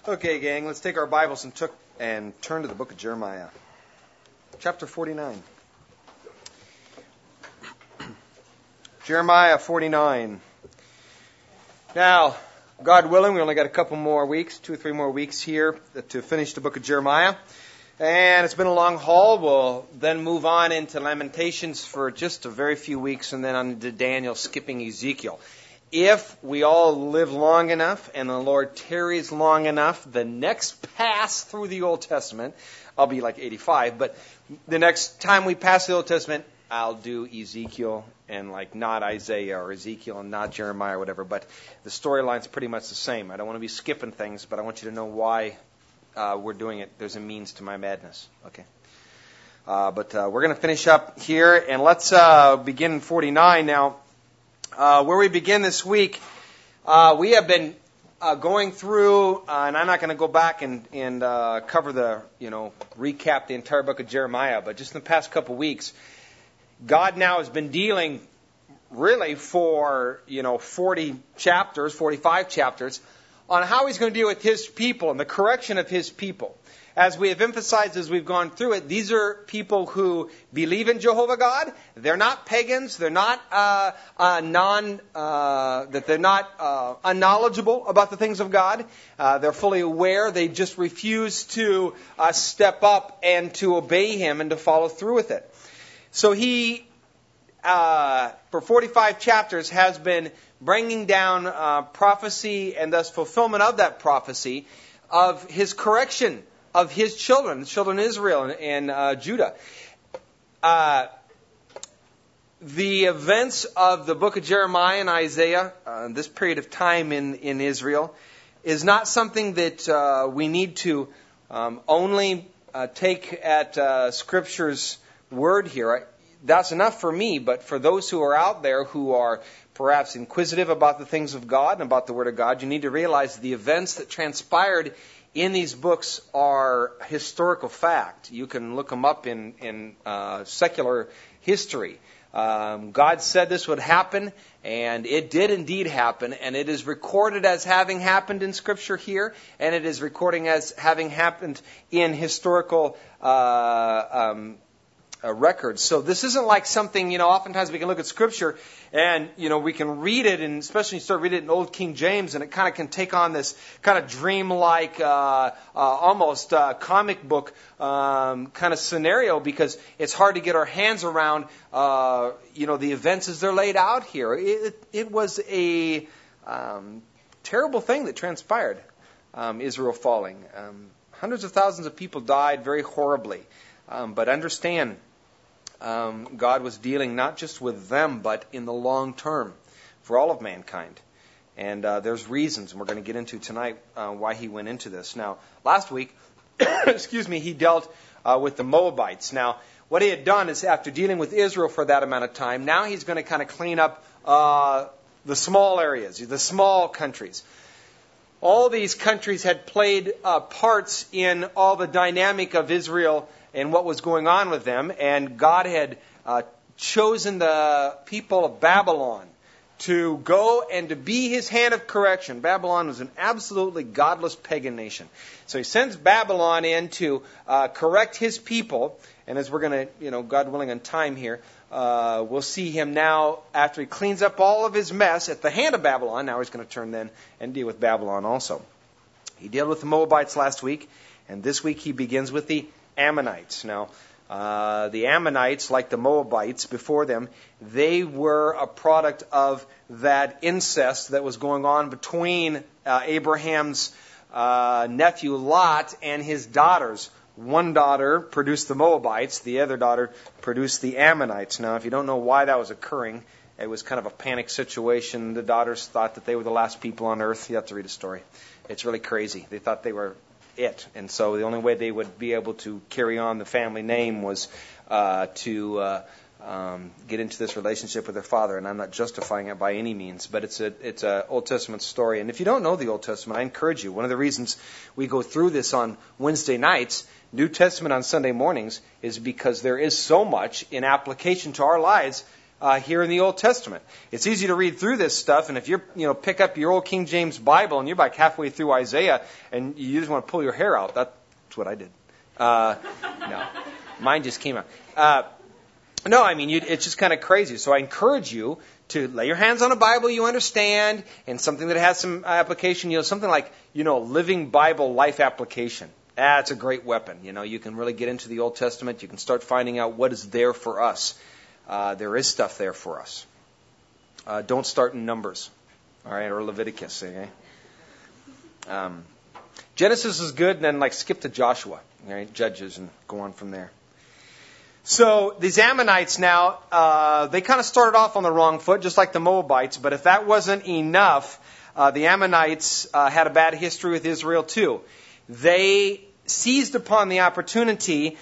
Okay, gang, let's take our Bibles and turn to the book of Jeremiah, chapter 49. Jeremiah 49. Now, God willing, we only got a couple more weeks, 2 or 3 more weeks here to finish the book of Jeremiah. And it's been a long haul. We'll then move on into Lamentations for just a very few weeks, and then on to Daniel, skipping Ezekiel. If we all live long enough and the Lord tarries long enough, the next pass through the Old Testament, I'll be like 85, but the next time we pass the Old Testament, I'll do Ezekiel and not Isaiah or Ezekiel and not Jeremiah or whatever, but the storyline's pretty much the same. I don't want to be skipping things, but I want you to know why we're doing it. There's a means to my madness. Okay. But we're going to finish up here, and let's begin in 49 now. Where we begin this week, we have been going through, and I'm not going to go back and cover recap the entire book of Jeremiah, but just in the past couple weeks, God now has been dealing really for 40 chapters, 45 chapters, on how He's going to deal with His people and the correction of His people. As we have emphasized as we've gone through it, these are people who believe in Jehovah God. They're not pagans. They're not unknowledgeable about the things of God. They're fully aware. They just refuse to step up and to obey Him and to follow through with it. So He, for 45 chapters, has been bringing down prophecy and thus fulfillment of that prophecy of His correction of His children, the children of Israel and Judah. The events of the book of Jeremiah and Isaiah, this period of time in Israel, is not something that we need to only take at Scripture's word here. That's enough for me, but for those who are out there who are perhaps inquisitive about the things of God and about the Word of God, you need to realize the events that transpired in these books are historical fact. You can look them up in secular history. God said this would happen, and it did indeed happen, and it is recorded as having happened in Scripture here, and it is recording as having happened in historical records. So this isn't like something, oftentimes we can look at Scripture and, we can read it, and especially you start reading it in Old King James, and it kind of can take on this kind of dreamlike, almost comic book kind of scenario, because it's hard to get our hands around, the events as they're laid out here. It was a terrible thing that transpired, Israel falling. Hundreds of thousands of people died very horribly. But understand, God was dealing not just with them, but in the long term for all of mankind. And there's reasons, and we're going to get into tonight why He went into this. Now, last week, He dealt with the Moabites. Now, what He had done is, after dealing with Israel for that amount of time, now He's going to kind of clean up the small areas, the small countries. All these countries had played parts in all the dynamic of Israel and what was going on with them, and God had chosen the people of Babylon to go and to be His hand of correction. Babylon was an absolutely godless pagan nation. So He sends Babylon in to correct His people, and as we're going to, God willing, on time here, we'll see Him now, after He cleans up all of His mess at the hand of Babylon. Now He's going to turn then and deal with Babylon also. He dealt with the Moabites last week, and this week He begins with the Ammonites. Now, the Ammonites, like the Moabites before them, they were a product of that incest that was going on between Abraham's nephew Lot and his daughters. One daughter produced the Moabites, the other daughter produced the Ammonites. Now, if you don't know why that was occurring, it was kind of a panic situation. The daughters thought that they were the last people on earth. You have to read a story. It's really crazy. They thought they were it. And so the only way they would be able to carry on the family name was to get into this relationship with their father. And I'm not justifying it by any means, but it's a Old Testament story. And if you don't know the Old Testament, I encourage you. One of the reasons we go through this on Wednesday nights, New Testament on Sunday mornings, is because there is so much in application to our lives here in the Old Testament. It's easy to read through this stuff, and if pick up your old King James Bible and you're like halfway through Isaiah and you just want to pull your hair out, that's what I did. No, mine just came out. No, I mean, it's just kind of crazy. So I encourage you to lay your hands on a Bible you understand and something that has some application, something like, Living Bible Life Application. That's a great weapon. You can really get into the Old Testament. You can start finding out what is there for us. There is stuff there for us. Don't start in Numbers, all right, or Leviticus, okay? Genesis is good, and then skip to Joshua, all right, Judges, and go on from there. So these Ammonites now, they kind of started off on the wrong foot, just like the Moabites. But if that wasn't enough, the Ammonites had a bad history with Israel too. They seized upon the opportunity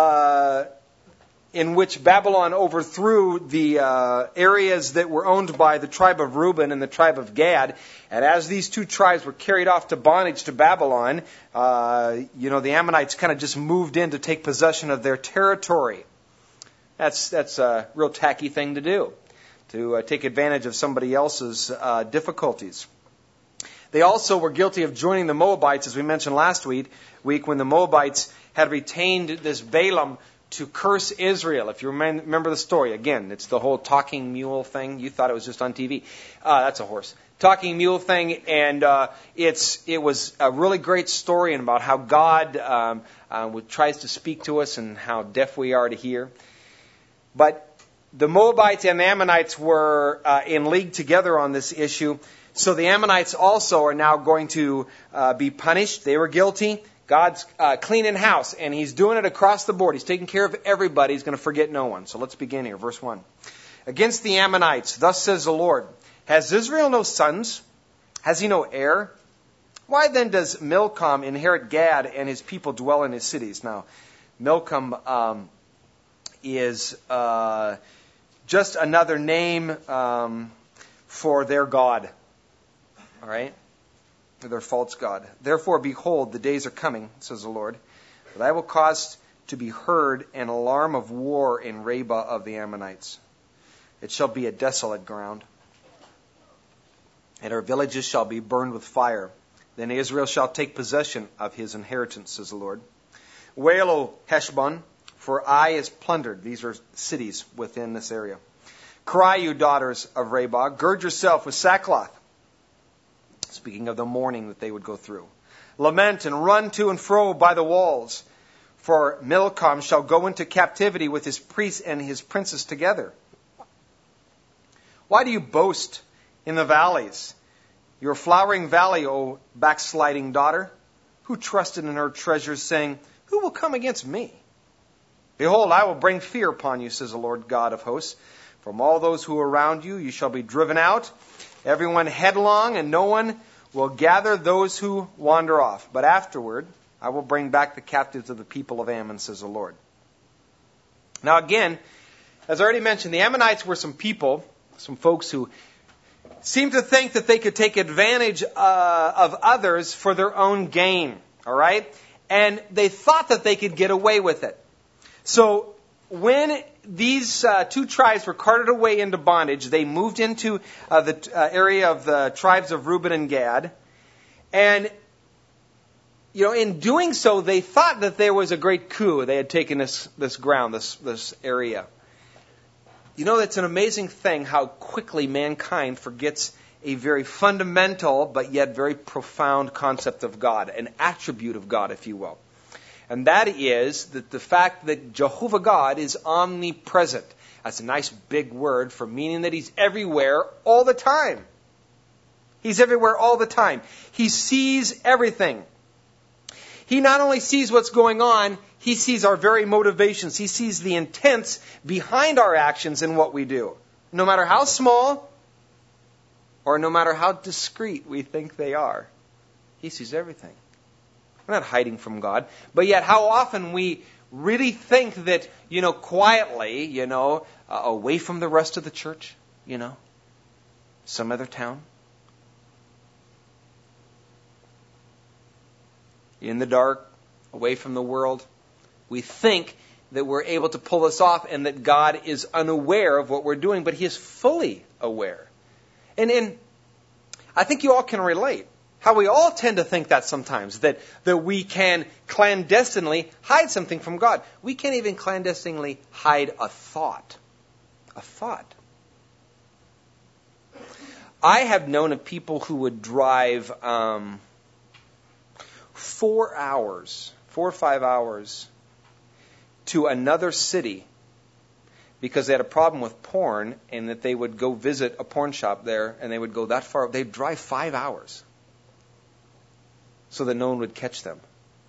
in which Babylon overthrew the areas that were owned by the tribe of Reuben and the tribe of Gad. And as these two tribes were carried off to bondage to Babylon, the Ammonites kind of just moved in to take possession of their territory. That's a real tacky thing to do, to take advantage of somebody else's difficulties. They also were guilty of joining the Moabites, as we mentioned last week, when the Moabites had retained this Balaam to curse Israel. If you remember the story, again, it's the whole talking mule thing. You thought it was just on TV. That's a horse. Talking mule thing, and it was a really great story about how God tries to speak to us and how deaf we are to hear. But the Moabites and the Ammonites were in league together on this issue. So the Ammonites also are now going to be punished. They were guilty. God's cleaning house, and He's doing it across the board. He's taking care of everybody. He's going to forget no one. So let's begin here. Verse 1. Against the Ammonites, thus says the Lord, has Israel no sons? Has he no heir? Why then does Milcom inherit Gad and his people dwell in his cities? Now, Milcom is just another name for their god. All right? Their false god. Therefore, behold, the days are coming, says the Lord, that I will cause to be heard an alarm of war in Rabbah of the Ammonites. It shall be a desolate ground, and her villages shall be burned with fire. Then Israel shall take possession of his inheritance, says the Lord. Wail, O Heshbon, for Ai is plundered. These are cities within this area. Cry, you daughters of Rabbah, gird yourself with sackcloth. Speaking of the mourning that they would go through. Lament and run to and fro by the walls, for Milcom shall go into captivity with his priests and his princes together. Why do you boast in the valleys, your flowering valley, O backsliding daughter? Who trusted in her treasures, saying, who will come against me? Behold, I will bring fear upon you, says the Lord God of hosts. From all those who are around you, you shall be driven out, everyone headlong, and no one will gather those who wander off. But afterward, I will bring back the captives of the people of Ammon, says the Lord. Now again, as I already mentioned, the Ammonites were some people, some folks who seemed to think that they could take advantage of others for their own gain. All right? And they thought that they could get away with it. So when these two tribes were carted away into bondage, they moved into the area of the tribes of Reuben and Gad. And, in doing so, they thought that there was a great coup. They had taken this ground, this area. It's an amazing thing how quickly mankind forgets a very fundamental but yet very profound concept of God, an attribute of God, if you will. And that is that the fact that Jehovah God is omnipresent. That's a nice big word for meaning that He's everywhere all the time. He's everywhere all the time. He sees everything. He not only sees what's going on, He sees our very motivations. He sees the intents behind our actions and what we do. No matter how small or no matter how discreet we think they are, He sees everything. We're not hiding from God. But yet how often we really think that, quietly, away from the rest of the church, some other town, in the dark, away from the world, we think that we're able to pull this off and that God is unaware of what we're doing, but He is fully aware. And I think you all can relate how we all tend to think that sometimes, that we can clandestinely hide something from God. We can't even clandestinely hide a thought. A thought. I have known of people who would drive 4 or 5 hours to another city because they had a problem with porn, and that they would go visit a porn shop there, and they would go that far. They'd drive 5 hours so that no one would catch them.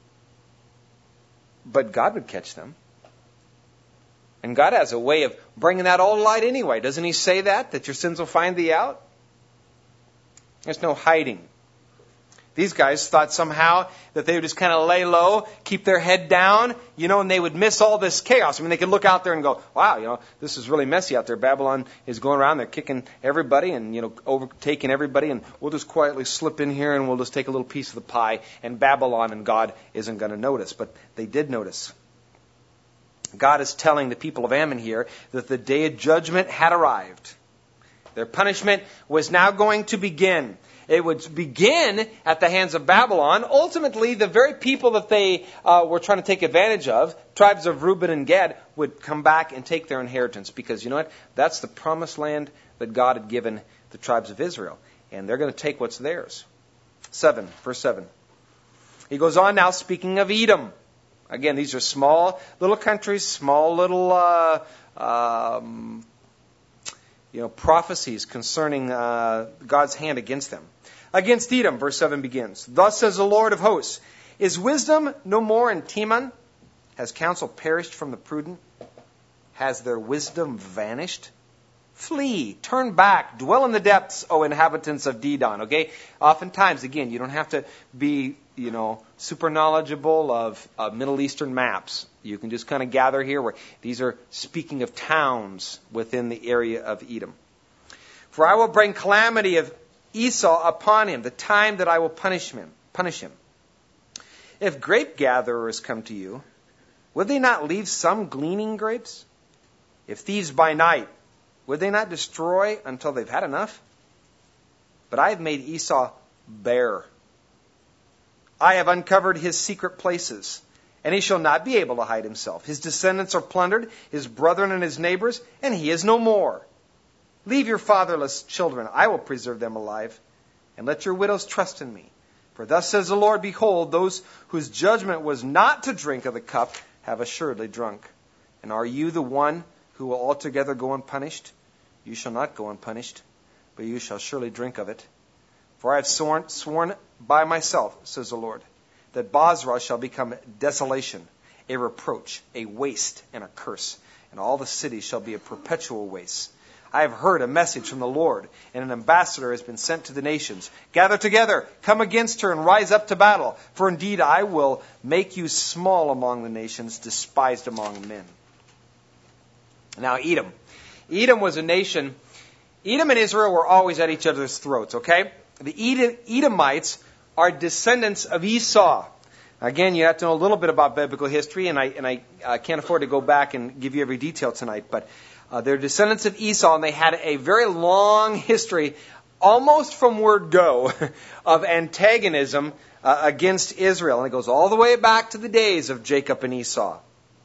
But God would catch them. And God has a way of bringing that all to light anyway. Doesn't He say that your sins will find thee out? There's no hiding. These guys thought somehow that they would just kind of lay low, keep their head down, and they would miss all this chaos. I mean, they could look out there and go, wow, this is really messy out there. Babylon is going around, they're kicking everybody and, overtaking everybody, and we'll just quietly slip in here and we'll just take a little piece of the pie, and Babylon and God isn't going to notice. But they did notice. God is telling the people of Ammon here that the day of judgment had arrived. Their punishment was now going to begin. It would begin at the hands of Babylon. Ultimately, the very people that they were trying to take advantage of, tribes of Reuben and Gad, would come back and take their inheritance. Because you know what? That's the promised land that God had given the tribes of Israel. And they're going to take what's theirs. 7, verse 7. He goes on now speaking of Edom. Again, these are small little countries, small little prophecies concerning God's hand against them. Against Edom, verse 7 begins. Thus says the Lord of hosts, is wisdom no more in Teman? Has counsel perished from the prudent? Has their wisdom vanished? Flee, turn back, dwell in the depths, O inhabitants of Dedan. Okay? Oftentimes, again, you don't have to be, super knowledgeable of Middle Eastern maps. You can just kind of gather here where these are speaking of towns within the area of Edom. For I will bring calamity of Esau upon him, the time that I will punish him. If grape gatherers come to you, would they not leave some gleaning grapes? If thieves by night, would they not destroy until they've had enough? But I have made Esau bare. I have uncovered his secret places, and he shall not be able to hide himself. His descendants are plundered, his brethren and his neighbors, and he is no more. Leave your fatherless children, I will preserve them alive, and let your widows trust in me. For thus says the Lord, behold, those whose judgment was not to drink of the cup have assuredly drunk. And are you the one who will altogether go unpunished? You shall not go unpunished, but you shall surely drink of it. For I have sworn by myself, says the Lord, that Bozrah shall become desolation, a reproach, a waste, and a curse, and all the cities shall be a perpetual waste. I have heard a message from the Lord, and an ambassador has been sent to the nations. Gather together, come against her, and rise up to battle. For indeed I will make you small among the nations, despised among men. Now Edom. Edom was a nation. Edom and Israel were always at each other's throats, okay? The Edomites are descendants of Esau. Again, you have to know a little bit about biblical history, and I can't afford to go back and give you every detail tonight, but they're descendants of Esau, and they had a very long history, almost from word go, of antagonism against Israel. And it goes all the way back to the days of Jacob and Esau.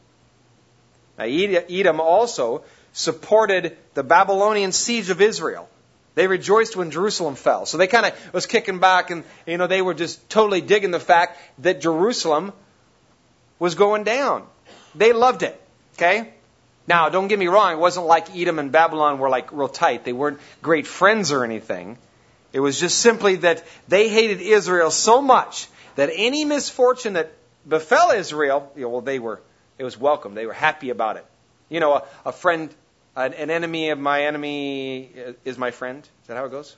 Now, Edom also supported the Babylonian siege of Israel. They rejoiced when Jerusalem fell. So they kind of was kicking back, and they were just totally digging the fact that Jerusalem was going down. They loved it. Okay? Now, don't get me wrong, it wasn't like Edom and Babylon were like real tight. They weren't great friends or anything. It was just simply that they hated Israel so much that any misfortune that befell Israel, it was welcome. They were happy about it. A friend, an enemy of my enemy is my friend. Is that how it goes?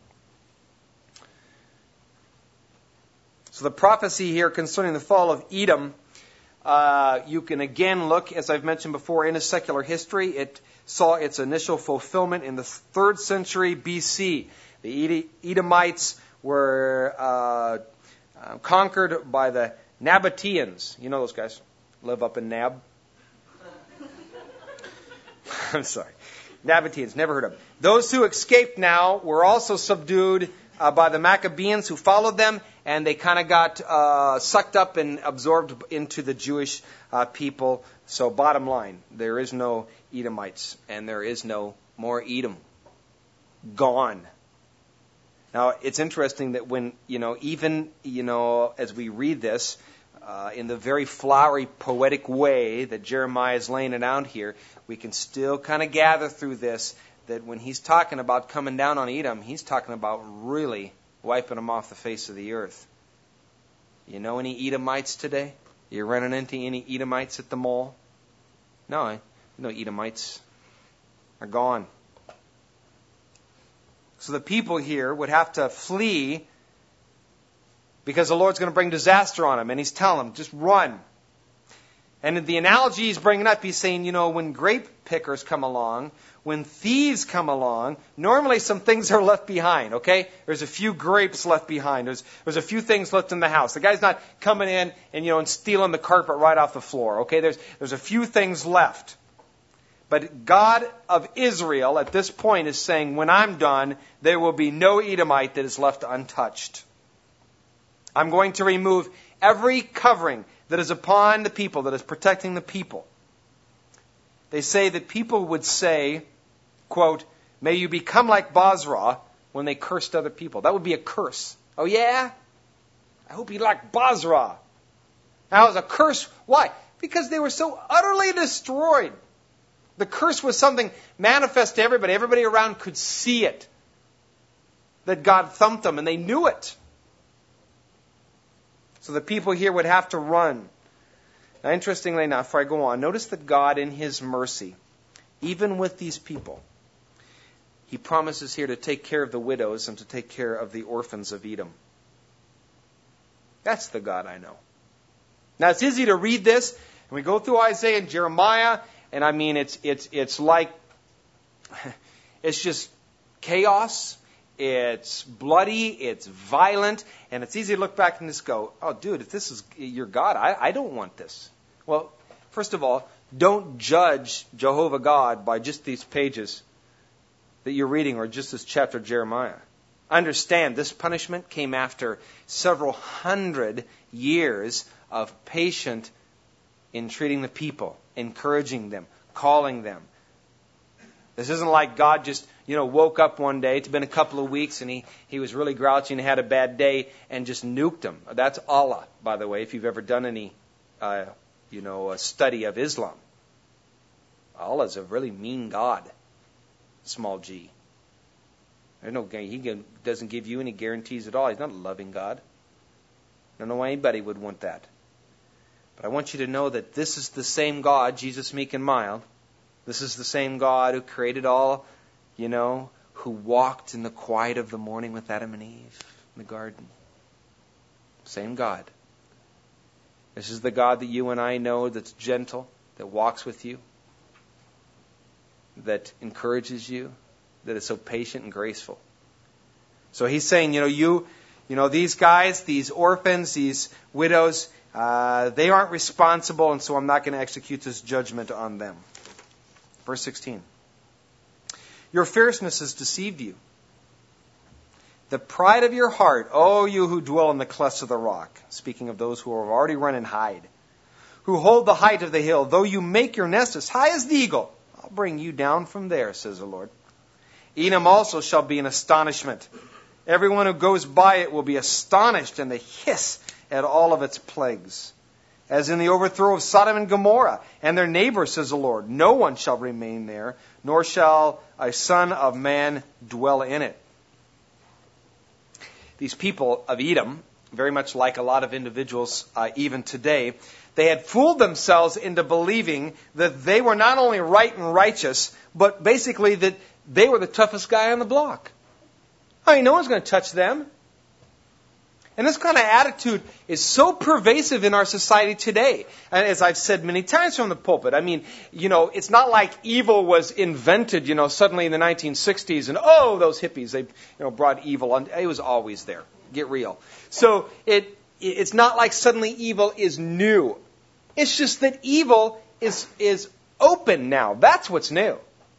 So the prophecy here concerning the fall of Edom, you can again look, as I've mentioned before, into secular history. It saw its initial fulfillment in the 3rd century BC. The Edomites were conquered by the Nabateans. You know those guys. Live up in Nab. I'm sorry. Nabateans, never heard of them. Those who escaped now were also subdued by the Maccabeans who followed them, and they kind of got sucked up and absorbed into the Jewish people. So bottom line, there is no Edomites, and there is no more Edom. Gone. Now, it's interesting that when, even, as we read this, in the very flowery, poetic way that Jeremiah is laying it out here, we can still kind of gather through this that when he's talking about coming down on Edom, he's talking about really wiping them off the face of the earth. You know any Edomites today? You running into any Edomites at the mall? No, Edomites are gone. So the people here would have to flee because the Lord's going to bring disaster on them. And he's telling them, just run. And in the analogy he's bringing up, he's saying, when grape pickers come along, when thieves come along, normally some things are left behind, okay? There's a few grapes left behind. There's a few things left in the house. The guy's not coming in and, and stealing the carpet right off the floor, okay? There's a few things left. But God of Israel at this point is saying, when I'm done, there will be no Edomite that is left untouched. I'm going to remove every covering that is upon the people, that is protecting the people. They say that people would say, quote, may you become like Bozrah when they cursed other people. That would be a curse. Oh yeah? I hope you like Bozrah. Now, it was a curse. Why? Because they were so utterly destroyed. The curse was something manifest to everybody. Everybody around could see it. That God thumped them, and they knew it. So the people here would have to run. Now, interestingly enough, before I go on, notice that God, in His mercy, even with these people, He promises here to take care of the widows and to take care of the orphans of Edom. That's the God I know. Now, it's easy to read this, and we go through Isaiah and Jeremiah, and I mean, it's like, it's just chaos. It's bloody, it's violent, and it's easy to look back and just go, oh, dude, if this is your God, I don't want this. Well, first of all, don't judge Jehovah God by just these pages that you're reading or just this chapter of Jeremiah. Understand, this punishment came after several hundred years of patient entreating the people, encouraging them, calling them. This isn't like God just, woke up one day, it's been a couple of weeks, and he was really grouchy and had a bad day and just nuked them. That's Allah, by the way, if you've ever done any, a study of Islam. Allah's a really mean God, small g. He doesn't give you any guarantees at all. He's not a loving God. I don't know why anybody would want that. But I want you to know that this is the same God, Jesus meek and mild. This is the same God who created all, who walked in the quiet of the morning with Adam and Eve in the garden. Same God. This is the God that you and I know, that's gentle, that walks with you, that encourages you, that is so patient and graceful. So he's saying, these guys, these orphans, these widows, they aren't responsible, and so I'm not going to execute this judgment on them. Verse 16. Your fierceness has deceived you. The pride of your heart, O you who dwell in the clefts of the rock, speaking of those who have already run and hide, who hold the height of the hill, though you make your nest as high as the eagle, I'll bring you down from there, says the Lord. Edom also shall be an astonishment. Everyone who goes by it will be astonished, and they hiss at all of its plagues. As in the overthrow of Sodom and Gomorrah and their neighbors, says the Lord, no one shall remain there, nor shall a son of man dwell in it. These people of Edom, very much like a lot of individuals even today, they had fooled themselves into believing that they were not only right and righteous, but basically that they were the toughest guy on the block. I mean, no one's going to touch them. And this kind of attitude is so pervasive in our society today. And as I've said many times from the pulpit, I mean, it's not like evil was invented, suddenly in the 1960s and, those hippies, they, brought evil on. It was always there. Get real. So it's not like suddenly evil is new. It's just that evil is open now. That's what's new.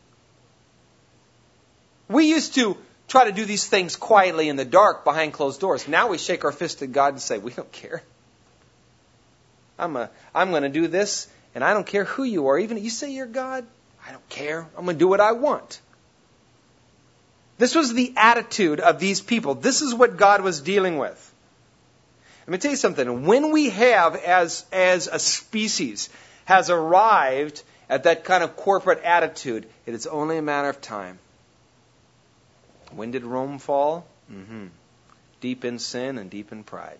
We used to try to do these things quietly in the dark behind closed doors. Now we shake our fist at God and say, we don't care. I'm going to do this, and I don't care who you are. Even if you say you're God, I don't care. I'm going to do what I want. This was the attitude of these people. This is what God was dealing with. Let me tell you something. When we have, as a species, has arrived at that kind of corporate attitude, it is only a matter of time. When did Rome fall? Deep in sin and deep in pride.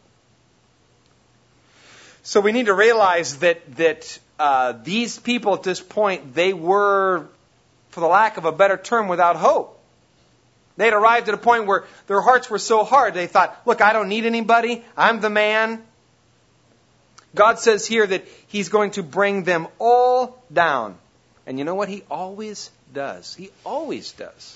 So we need to realize that these people at this point, they were, for the lack of a better term, without hope. They had arrived at a point where their hearts were so hard, they thought, look, I don't need anybody. I'm the man. God says here that He's going to bring them all down. And you know what? He always does. He always does.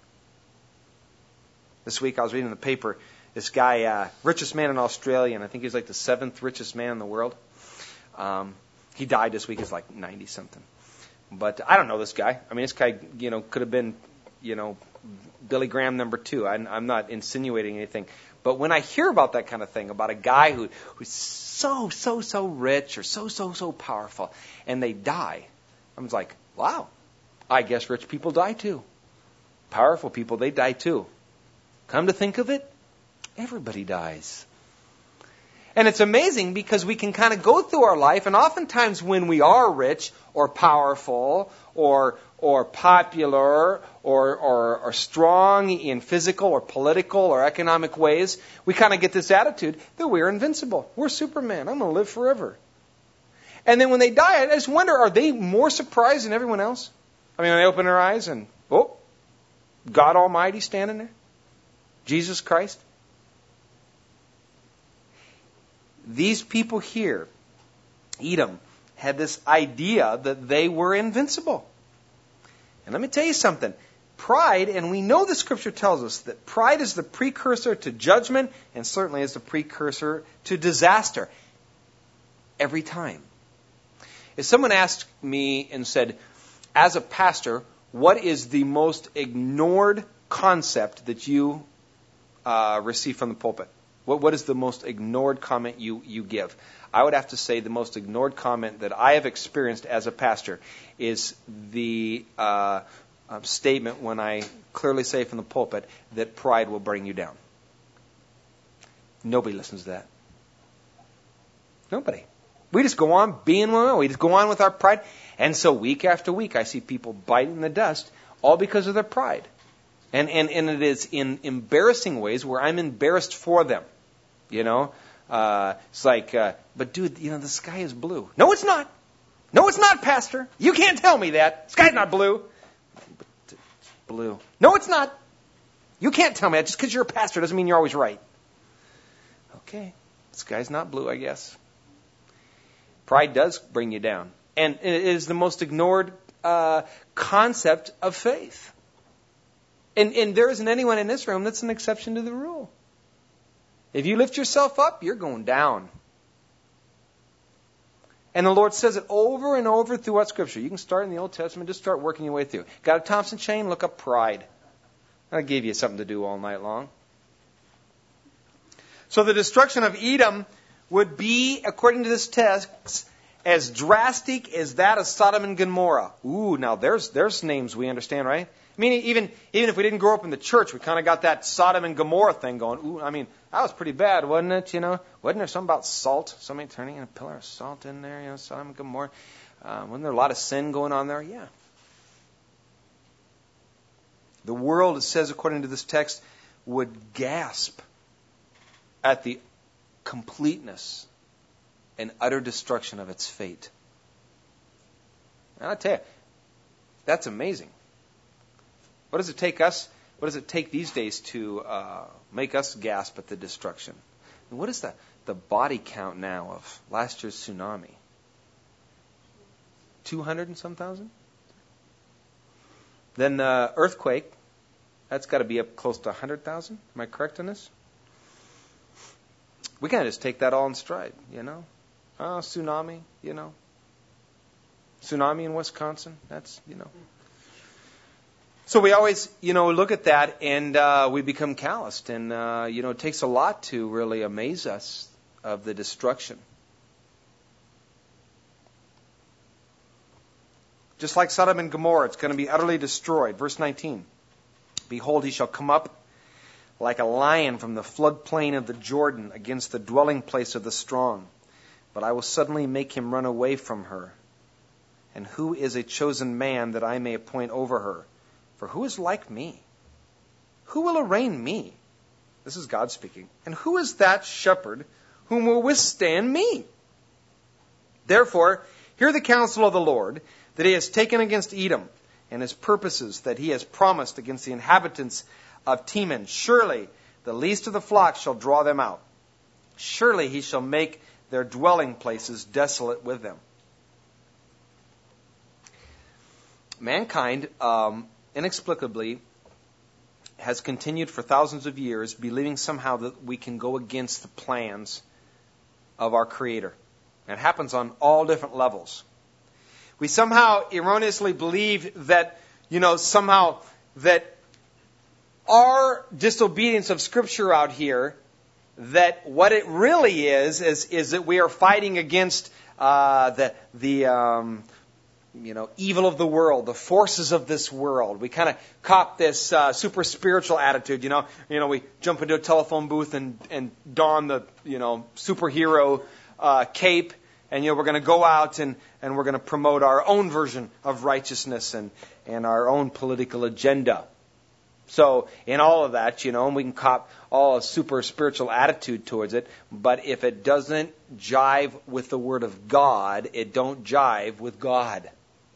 This week I was reading in the paper, this guy, richest man in Australia, and I think he's like the 7th richest man in the world. He died this week. He's like 90-something. But I don't know this guy. I mean, this guy, could have been, Billy Graham number 2. I'm not insinuating anything. But when I hear about that kind of thing, about a guy who's so rich or so powerful, and they die, I'm like, wow, I guess rich people die too. Powerful people, they die too. Come to think of it, everybody dies. And it's amazing because we can kind of go through our life, and oftentimes when we are rich or powerful or popular or strong in physical or political or economic ways, we kind of get this attitude that we're invincible. We're Superman. I'm going to live forever. And then when they die, I just wonder, are they more surprised than everyone else? I mean, when they open their eyes and, God Almighty standing there? Jesus Christ? These people here, Edom, had this idea that they were invincible. And let me tell you something. Pride, and we know the Scripture tells us that pride is the precursor to judgment and certainly is the precursor to disaster. Every time. If someone asked me and said, as a pastor, what is the most ignored concept that you receive from the pulpit? What is the most ignored comment you give? I would have to say the most ignored comment that I have experienced as a pastor is the statement when I clearly say from the pulpit that pride will bring you down. Nobody listens to that. Nobody. We just go on being what we are. We just go on with our pride. And so week after week I see people biting the dust all because of their pride. And it is in embarrassing ways where I'm embarrassed for them. It's like, but dude, the sky is blue. No, it's not. No, it's not, Pastor. You can't tell me that. The sky's not blue. But it's blue. No, it's not. You can't tell me that. Just because you're a pastor doesn't mean you're always right. Okay, the sky's not blue, I guess. Pride does bring you down. And it is the most ignored concept of faith. And there isn't anyone in this room that's an exception to the rule. If you lift yourself up, you're going down. And the Lord says it over and over throughout Scripture. You can start in the Old Testament, just start working your way through. Got a Thompson chain? Look up pride. That'll give you something to do all night long. So the destruction of Edom would be, according to this text, as drastic as that of Sodom and Gomorrah. Ooh, now there's names we understand, right? I mean, even if we didn't grow up in the church, we kind of got that Sodom and Gomorrah thing going. Ooh, I mean, that was pretty bad, wasn't it? Wasn't there something about salt? Somebody turning in a pillar of salt in there, Sodom and Gomorrah. Wasn't there a lot of sin going on there? Yeah. The world, it says according to this text, would gasp at the completeness and utter destruction of its fate. And I tell you, that's amazing. What does it take us? What does it take these days to make us gasp at the destruction? And what is the body count now of last year's tsunami? 200 and some thousand? Then the earthquake, that's got to be up close to 100,000. Am I correct on this? We can't just take that all in stride, tsunami, Tsunami in Wisconsin, that's. So we always, look at that and we become calloused. And, it takes a lot to really amaze us of the destruction. Just like Sodom and Gomorrah, it's going to be utterly destroyed. Verse 19. Behold, he shall come up like a lion from the floodplain of the Jordan against the dwelling place of the strong. But I will suddenly make him run away from her. And who is a chosen man that I may appoint over her? For who is like me? Who will arraign me? This is God speaking. And who is that shepherd whom will withstand me? Therefore, hear the counsel of the Lord, that he has taken against Edom, and his purposes that he has promised against the inhabitants of Teman. Surely the least of the flock shall draw them out. Surely he shall make their dwelling places desolate with them. Mankind, inexplicably, has continued for thousands of years believing somehow that we can go against the plans of our Creator. And it happens on all different levels. We somehow erroneously believe that, somehow that our disobedience of Scripture out here, that what it really is that we are fighting against the evil of the world, the forces of this world. We kind of cop this super spiritual attitude. We jump into a telephone booth and don the superhero cape, and we're going to go out and we're going to promote our own version of righteousness and our own political agenda. So in all of that, we can cop all a super spiritual attitude towards it, but if it doesn't jive with the Word of God, it don't jive with God.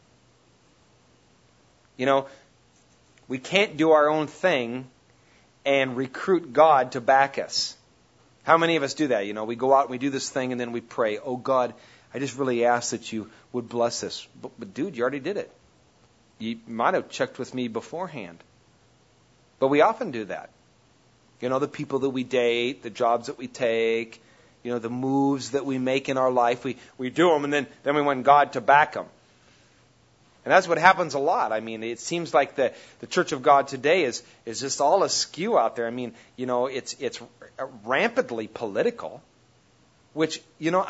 We can't do our own thing and recruit God to back us. How many of us do that? We go out and we do this thing and then we pray, oh God, I just really ask that you would bless this. But dude, you already did it. You might have checked with me beforehand. But we often do that. The people that we date, the jobs that we take, the moves that we make in our life, we do them and then we want God to back them. And that's what happens a lot. It seems like the Church of God today is just all askew out there. It's rampantly political, which,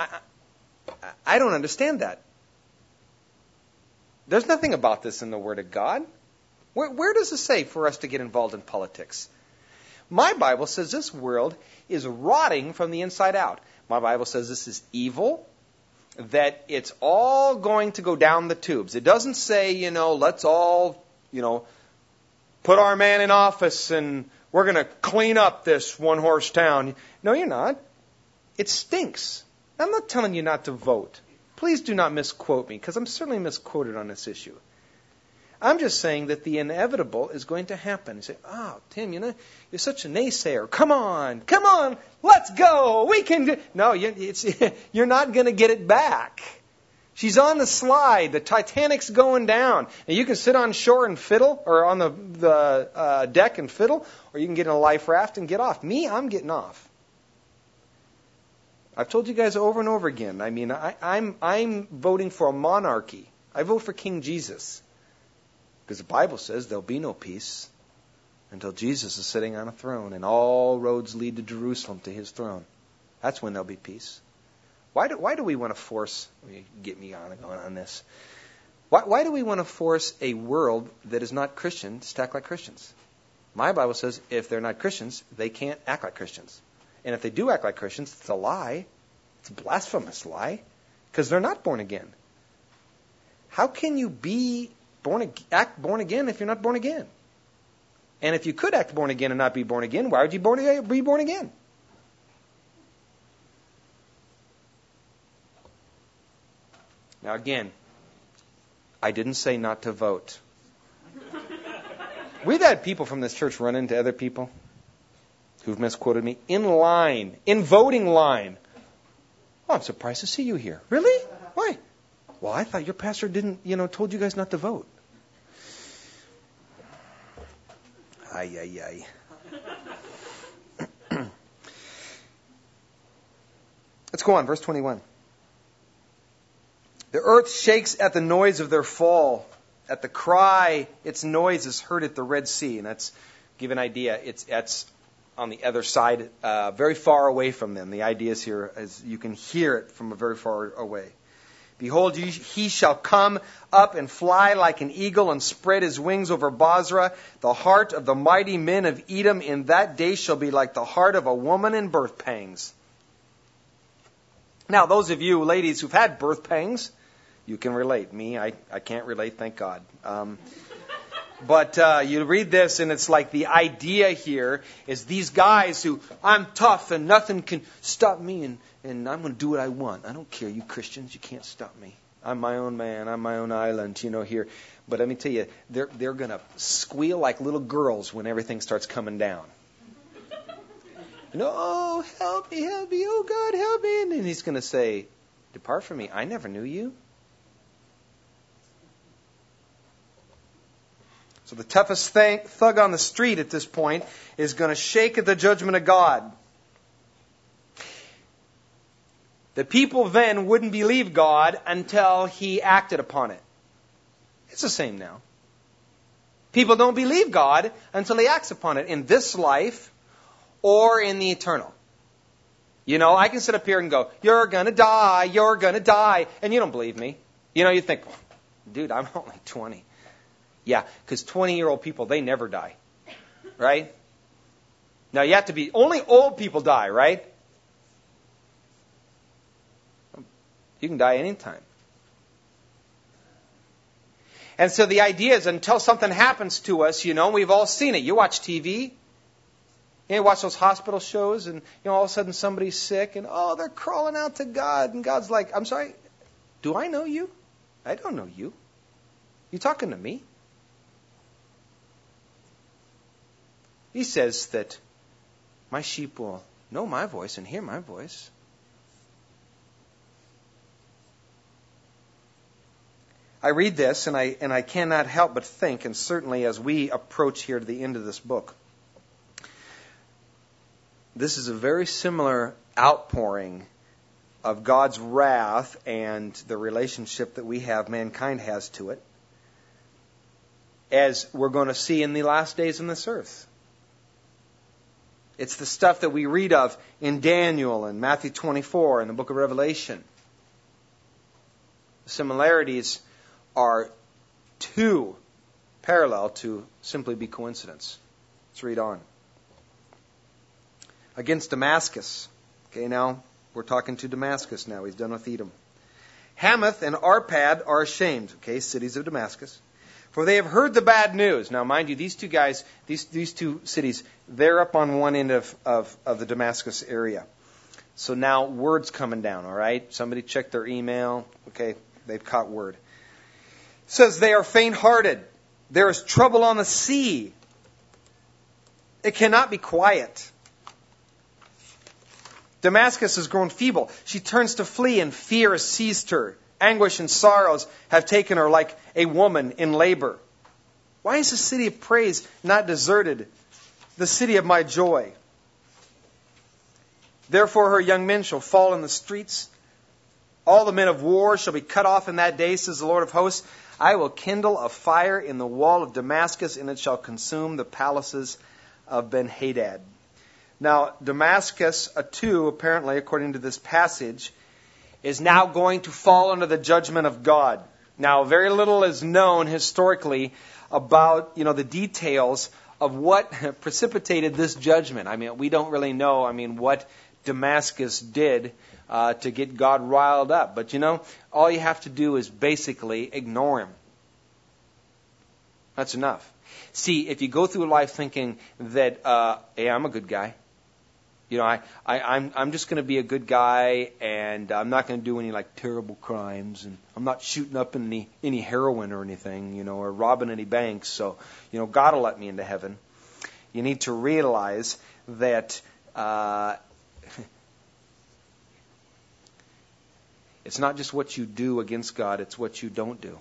I don't understand that. There's nothing about this in the Word of God. Where does it say for us to get involved in politics? My Bible says this world is rotting from the inside out. My Bible says this is evil, that it's all going to go down the tubes. It doesn't say, let's all, put our man in office and we're going to clean up this one-horse town. No, you're not. It stinks. I'm not telling you not to vote. Please do not misquote me, because I'm certainly misquoted on this issue. I'm just saying that the inevitable is going to happen. You say, oh, Tim, you're such a naysayer. Come on, let's go. We can do. No, you're not going to get it back. She's on the slide. The Titanic's going down. And you can sit on shore and fiddle, or on the deck and fiddle, or you can get in a life raft and get off. Me, I'm getting off. I've told you guys over and over again. I'm voting for a monarchy. I vote for King Jesus. Because the Bible says there'll be no peace until Jesus is sitting on a throne and all roads lead to Jerusalem, to his throne. That's when there'll be peace. Why do we want to force, get me on this, why do we want to force a world that is not Christian to act like Christians? My Bible says if they're not Christians, they can't act like Christians. And if they do act like Christians, it's a lie. It's a blasphemous lie, because they're not born again. How can you act born again if you're not born again? And if you could act born again and not be born again, why would you be born again? Now again, I didn't say not to vote. We've had people from this church run into other people who've misquoted me in voting line. Oh, I'm surprised to see you here. Really? Why? Well, I thought your pastor didn't, told you guys not to vote. Ay. Let's go on, verse 21. The earth shakes at the noise of their fall. at the cry, its noise is heard at the Red Sea. And that's, give an idea, it's on the other side, very far away from them. The idea is here is you can hear it from a very far away. Behold, he shall come up and fly like an eagle and spread his wings over Bozrah. The heart of the mighty men of Edom in that day shall be like the heart of a woman in birth pangs. Now, those of you ladies who've had birth pangs, you can relate. Me, I can't relate, thank God. But you read this, and it's like the idea here is these guys who, I'm tough and nothing can stop me, and I'm going to do what I want. I don't care, you Christians, you can't stop me. I'm my own man, I'm my own island, here. But let me tell you, they're going to squeal like little girls when everything starts coming down. Oh, help me, oh God, help me. And then he's going to say, depart from me, I never knew you. So the toughest thug on the street at this point is going to shake at the judgment of God. The people then wouldn't believe God until he acted upon it. It's the same now. People don't believe God until he acts upon it in this life or in the eternal. I can sit up here and go, you're going to die, and you don't believe me. You think, dude, I'm only 20. Yeah, because 20-year-old people, they never die, right? Now, you have to be, only old people die, right? You can die anytime. And so the idea is until something happens to us, we've all seen it. You watch TV, you watch those hospital shows, and all of a sudden somebody's sick, and they're crawling out to God, and God's like, I'm sorry, do I know you? I don't know you. You talking to me? He says that my sheep will know my voice and hear my voice. I read this and I cannot help but think, and certainly as we approach here to the end of this book, this is a very similar outpouring of God's wrath and the relationship that we have, mankind has to it, as we're going to see in the last days on this earth. It's the stuff that we read of in Daniel and Matthew 24 and the book of Revelation. The similarities are too parallel to simply be coincidence. Let's read on. Against Damascus. Okay, now we're talking to Damascus now. He's done with Edom. Hamath and Arpad are ashamed. Okay, cities of Damascus. For they have heard the bad news. Now, mind you, these two guys, these two cities, they're up on one end of the Damascus area. So now word's coming down, all right? Somebody checked their email. Okay, they've caught word. It says they are faint-hearted. There is trouble on the sea. It cannot be quiet. Damascus has grown feeble. She turns to flee, and fear has seized her. Anguish and sorrows have taken her like a woman in labor. Why is the city of praise not deserted, the city of my joy? Therefore her young men shall fall in the streets. All the men of war shall be cut off in that day, says the Lord of hosts. I will kindle a fire in the wall of Damascus, and it shall consume the palaces of Ben-Hadad. Now, Damascus, too, apparently, according to this passage, is now going to fall under the judgment of God. Now, very little is known historically about, the details of what precipitated this judgment. I mean, we don't really know, what Damascus did to get God riled up. But, all you have to do is basically ignore him. That's enough. See, if you go through life thinking that, hey, I'm a good guy, I'm just going to be a good guy, and I'm not going to do any terrible crimes, and I'm not shooting up any heroin or anything, or robbing any banks. So, God will let me into heaven. You need to realize that it's not just what you do against God; it's what you don't do.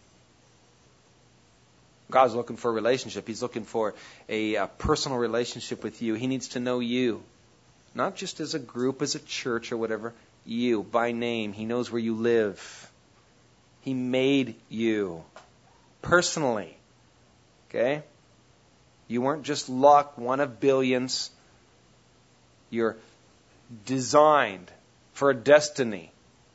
God's looking for a relationship. He's looking for a personal relationship with you. He needs to know you. Not just as a group, as a church or whatever. You, by name. He knows where you live. He made you. personally. Okay? You weren't just luck, one of billions. You're designed for a destiny.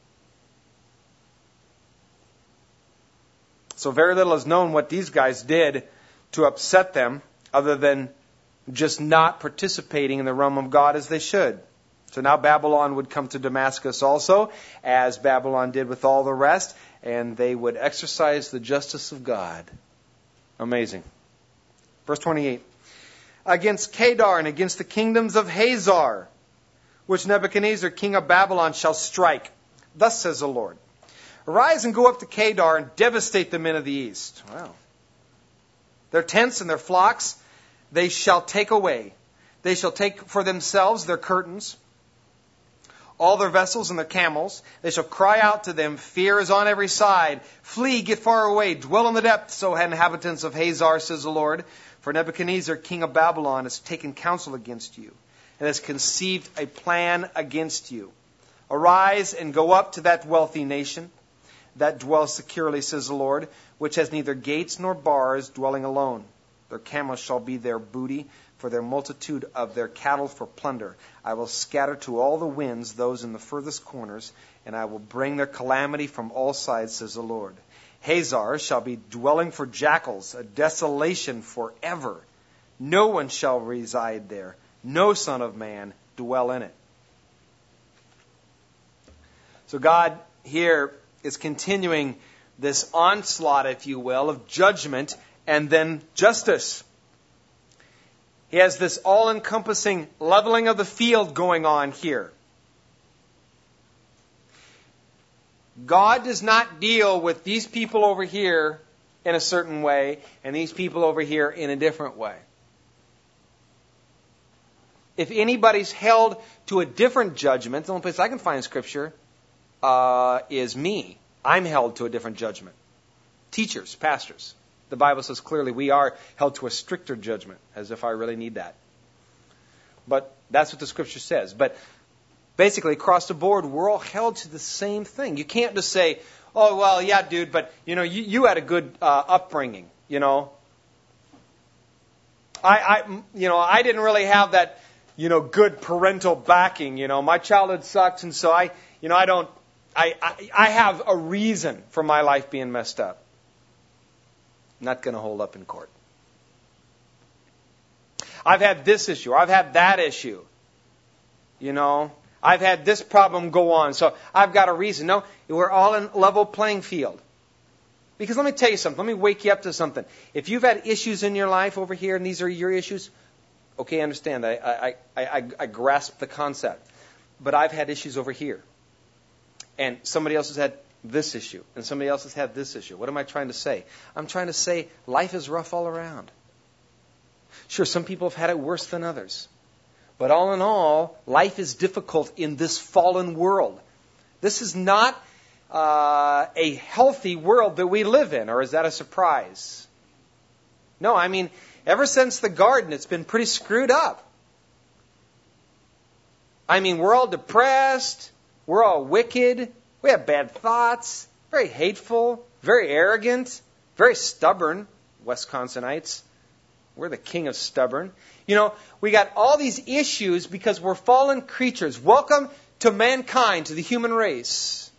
So very little is known what these guys did to upset them, other than just not participating in the realm of God as they should. So now Babylon would come to Damascus also, as Babylon did with all the rest, and they would exercise the justice of God. Amazing. Verse 28. Against Kedar and against the kingdoms of Hazar, which Nebuchadnezzar, king of Babylon, shall strike. Thus says the Lord. Arise and go up to Kedar and devastate the men of the east. Wow. Their tents and their flocks they shall take away. They shall take for themselves their curtains, all their vessels and their camels. They shall cry out to them, fear is on every side. Flee, get far away, dwell in the depths, O inhabitants of Hazar, says the Lord. For Nebuchadnezzar, king of Babylon, has taken counsel against you and has conceived a plan against you. Arise and go up to that wealthy nation that dwells securely, says the Lord, which has neither gates nor bars, dwelling alone. Their camels shall be their booty, for their multitude of their cattle for plunder. I will scatter to all the winds those in the furthest corners, and I will bring their calamity from all sides, says the Lord. Hazar shall be dwelling for jackals, a desolation forever. No one shall reside there, no son of man dwell in it. So God here is continuing this onslaught, if you will, of judgment and then justice. He has this all-encompassing leveling of the field going on here. God does not deal with these people over here in a certain way and these people over here in a different way. If anybody's held to a different judgment, the only place I can find in Scripture is me. I'm held to a different judgment. Teachers, pastors. The Bible says clearly we are held to a stricter judgment, as if I really need that. But that's what the Scripture says. But basically, across the board, we're all held to the same thing. You can't just say, oh, well, yeah, dude, but, you had a good upbringing, I didn't really have that, good parental backing, My childhood sucked, and so I have a reason for my life being messed up. Not going to hold up in court. I've had this issue, or I've had that issue. I've had this problem go on, so I've got a reason. No, we're all in level playing field. Because let me tell you something. Let me wake you up to something. If you've had issues in your life over here, and these are your issues, okay, I understand. I grasp the concept. But I've had issues over here. And somebody else has had this issue, and somebody else has had this issue. What am I trying to say? I'm trying to say life is rough all around. Sure, some people have had it worse than others. But all in all, life is difficult in this fallen world. This is not a healthy world that we live in, or is that a surprise? No, ever since the garden, it's been pretty screwed up. We're all depressed. We're all wicked. We have bad thoughts, very hateful, very arrogant, very stubborn, Wisconsinites. We're the king of stubborn. We got all these issues because we're fallen creatures. Welcome to mankind, to the human race.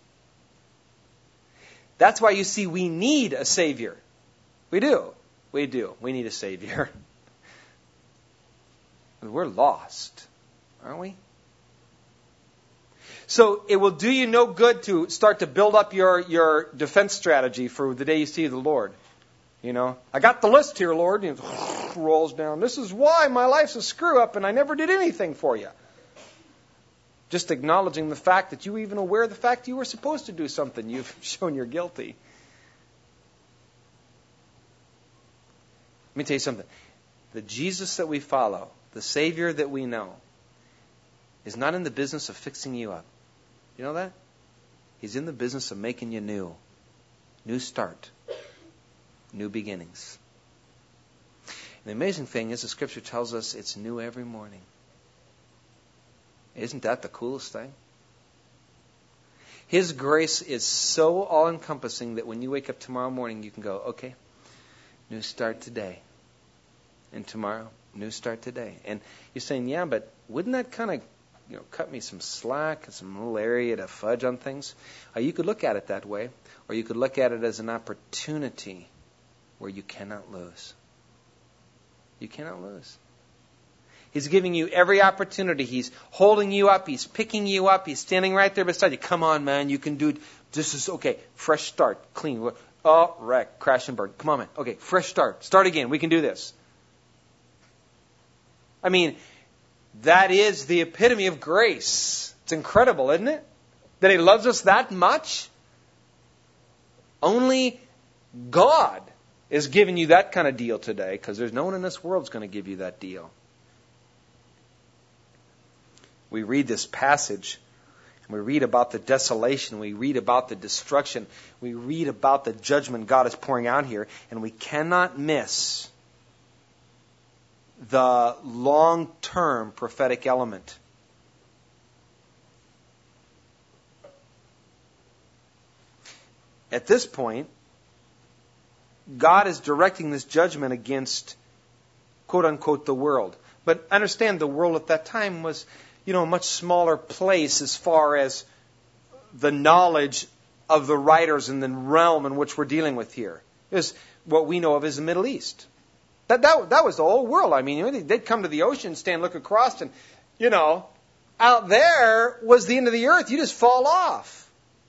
That's why you see we need a Savior. We do. We do. We need a Savior. We're lost, aren't we? So it will do you no good to start to build up your defense strategy for the day you see the Lord. I got the list here, Lord. And it rolls down. This is why my life's a screw up and I never did anything for you. Just acknowledging the fact that you were even aware of the fact you were supposed to do something. You've shown you're guilty. Let me tell you something. The Jesus that we follow, the Savior that we know, is not in the business of fixing you up. You know that? He's in the business of making you new. New start. New beginnings. And the amazing thing is the Scripture tells us it's new every morning. Isn't that the coolest thing? His grace is so all-encompassing that when you wake up tomorrow morning, you can go, okay, New start today. And tomorrow, new start today. And you're saying, yeah, but wouldn't that kind of cut me some slack and some little area to fudge on things? You could look at it that way, or you could look at it as an opportunity where you cannot lose. You cannot lose. He's giving you every opportunity. He's holding you up. He's picking you up. He's standing right there beside you. Come on, man. You can do it. This is okay. Fresh start. Clean. Oh, wreck. Crash and burn. Come on, man. Okay, fresh start. Start again. We can do this. I mean, that is the epitome of grace. It's incredible, isn't it? That He loves us that much. Only God is giving you that kind of deal today, because there's no one in this world that's going to give you that deal. We read this passage, and we read about the desolation, we read about the destruction, we read about the judgment God is pouring out here, and we cannot miss the long-term prophetic element. At this point, God is directing this judgment against, quote-unquote, the world. But understand, the world at that time was, a much smaller place as far as the knowledge of the writers in the realm in which we're dealing with here. It was what we know of as the Middle East. That was the whole world. I mean, they'd come to the ocean, stand, look across, and, out there was the end of the earth. You just fall off.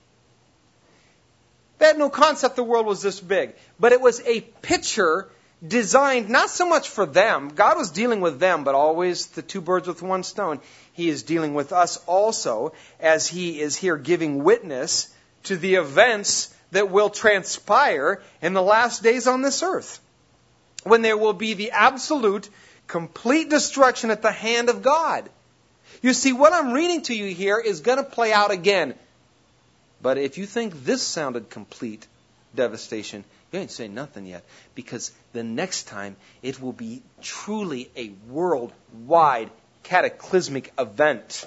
They had no concept the world was this big. But it was a picture designed not so much for them. God was dealing with them, but always the two birds with one stone. He is dealing with us also, as He is here giving witness to the events that will transpire in the last days on this earth, when there will be the absolute, complete destruction at the hand of God. You see, what I'm reading to you here is going to play out again. But if you think this sounded complete devastation, you ain't saying nothing yet. Because the next time, it will be truly a worldwide cataclysmic event.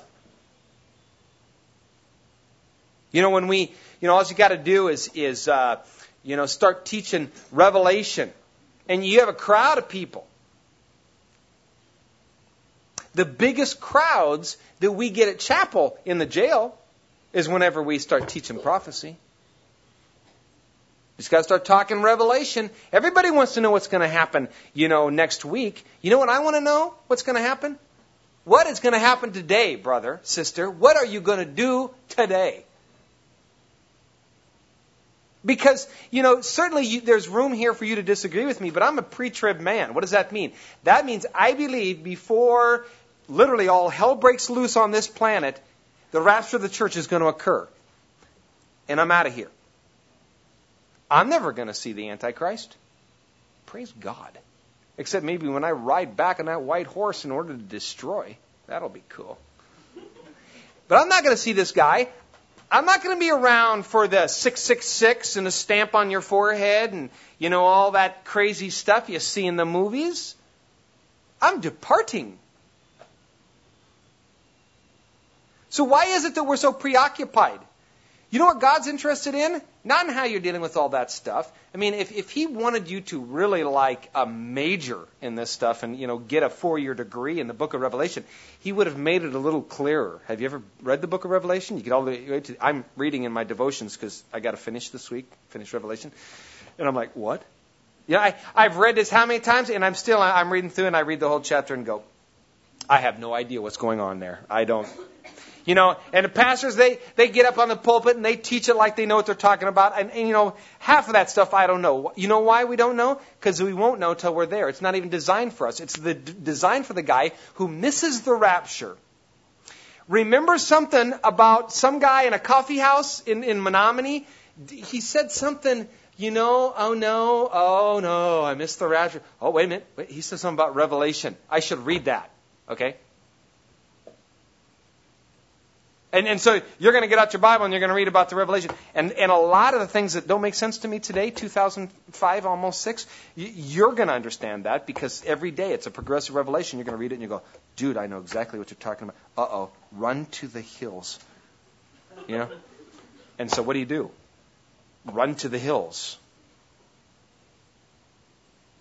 When we, all you got to do is start teaching Revelation. And you have a crowd of people. The biggest crowds that we get at chapel in the jail is whenever we start teaching prophecy. You just got to start talking Revelation. Everybody wants to know what's going to happen, next week. You know what I want to know? What's going to happen? What is going to happen today, brother, sister? What are you going to do today? Because, certainly there's room here for you to disagree with me, but I'm a pre-trib man. What does that mean? That means I believe before literally all hell breaks loose on this planet, the rapture of the church is going to occur. And I'm out of here. I'm never going to see the Antichrist. Praise God. Except maybe when I ride back on that white horse in order to destroy. That'll be cool. But I'm not going to see this guy. I'm not going to be around for the 666 and a stamp on your forehead and, all that crazy stuff you see in the movies. I'm departing. So why is it that we're so preoccupied? You know what God's interested in? Not in how you're dealing with all that stuff. I mean, if He wanted you to really like a major in this stuff and, get a 4-year degree in the book of Revelation, He would have made it a little clearer. Have you ever read the book of Revelation? You get all the way to, I'm reading in my devotions because I got to finish this week, finish Revelation. And I'm like, what? I've read this how many times? And I'm reading through and I read the whole chapter and go, I have no idea what's going on there. I don't. And the pastors, they get up on the pulpit and they teach it like they know what they're talking about. And half of that stuff I don't know. You know why we don't know? Because we won't know till we're there. It's not even designed for us. It's designed for the guy who misses the rapture. Remember something about some guy in a coffee house in Menominee? He said something, oh no, I missed the rapture. Oh, wait a minute. He said something about Revelation. I should read that. Okay? And so you're going to get out your Bible and you're going to read about the Revelation. And a lot of the things that don't make sense to me today, 2005, almost 6, you're going to understand that because every day it's a progressive revelation. You're going to read it and you go, dude, I know exactly what you're talking about. Uh-oh, run to the hills. And so what do? Run to the hills.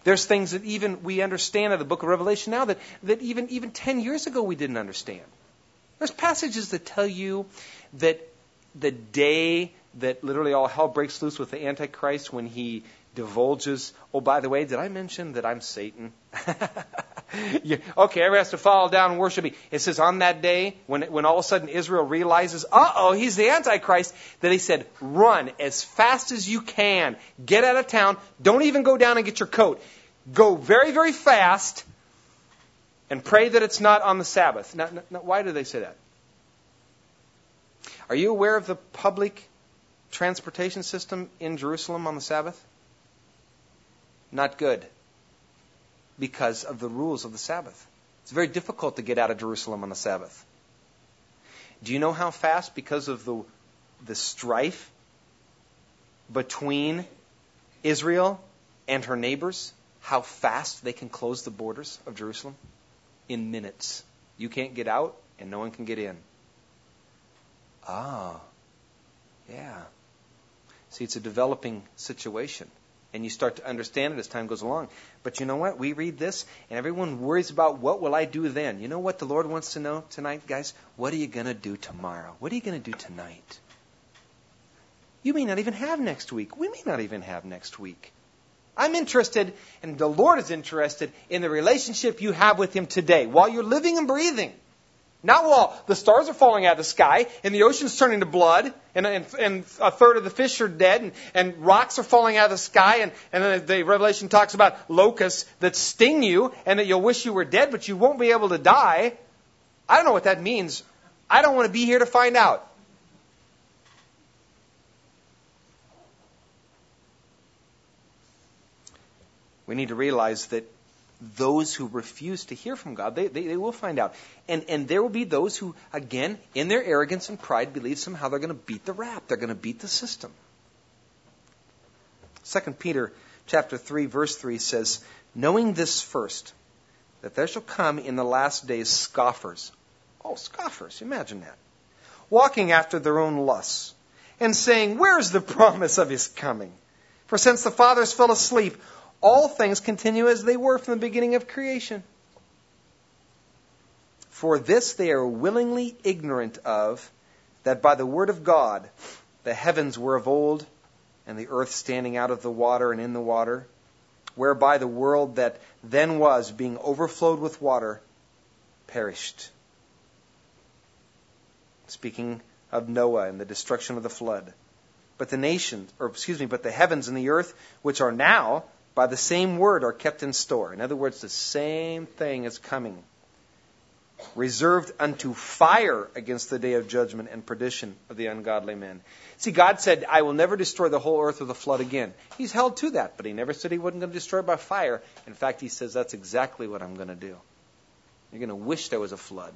There's things that even we understand in the book of Revelation now that even 10 years ago we didn't understand. There's passages that tell you that the day that literally all hell breaks loose with the Antichrist, when he divulges, oh, by the way, did I mention that I'm Satan? Yeah, okay, everybody has to fall down and worship me. It says on that day, when all of a sudden Israel realizes, he's the Antichrist, that he said, run as fast as you can. Get out of town. Don't even go down and get your coat. Go very, very fast and pray that it's not on the Sabbath. Now, why do they say that? Are you aware of the public transportation system in Jerusalem on the Sabbath? Not good, because of the rules of the Sabbath. It's very difficult to get out of Jerusalem on the Sabbath. Do you know how fast, because of the strife between Israel and her neighbors, how fast they can close the borders of Jerusalem? In minutes. You can't get out, and no one can get in. Ah, yeah. See, it's a developing situation. And you start to understand it as time goes along. But you know what? We read this, and everyone worries about, what will I do then? You know what the Lord wants to know tonight, guys? What are you going to do tomorrow? What are you going to do tonight? You may not even have next week. We may not even have next week. I'm interested, and the Lord is interested, in the relationship you have with Him today, while you're living and breathing. Not while the stars are falling out of the sky, and the ocean's turning to blood, and a third of the fish are dead, and rocks are falling out of the sky, and then the Revelation talks about locusts that sting you, and that you'll wish you were dead, but you won't be able to die. I don't know what that means. I don't want to be here to find out. We need to realize that those who refuse to hear from God, they will find out. And there will be those who, again, in their arrogance and pride, believe somehow they're going to beat the rap. They're going to beat the system. 2 Peter chapter 3, verse 3 says, knowing this first, that there shall come in the last days scoffers. Oh, scoffers, imagine that. Walking after their own lusts, and saying, where is the promise of His coming? For since the fathers fell asleep, all things continue as they were from the beginning of creation. For this they are willingly ignorant of, that by the word of God the heavens were of old, and the earth standing out of the water and in the water, whereby the world that then was, being overflowed with water, perished. Speaking of Noah and the destruction of the flood. But the heavens and the earth, which are now, by the same word are kept in store. In other words, the same thing is coming. Reserved unto fire against the day of judgment and perdition of the ungodly men. See, God said, I will never destroy the whole earth with a flood again. He's held to that, but He never said He wasn't going to destroy it by fire. In fact, He says, that's exactly what I'm going to do. You're going to wish there was a flood.